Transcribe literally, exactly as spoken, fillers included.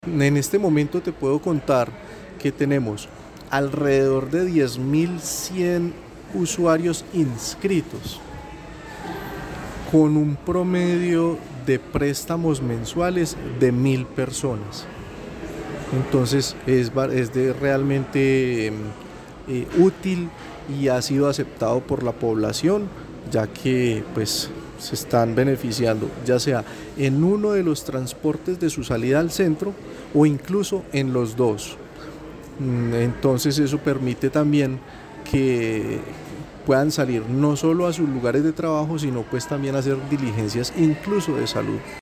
En este momento te puedo contar que tenemos alrededor de diez mil cien usuarios inscritos con un promedio de préstamos mensuales de mil personas. Entonces es, es de realmente eh, útil y ha sido aceptado por la población, ya que pues se están beneficiando ya sea en uno de los transportes de su salida al centro o incluso en los dos. Entonces eso permite también que puedan salir no solo a sus lugares de trabajo, sino pues también hacer diligencias incluso de salud.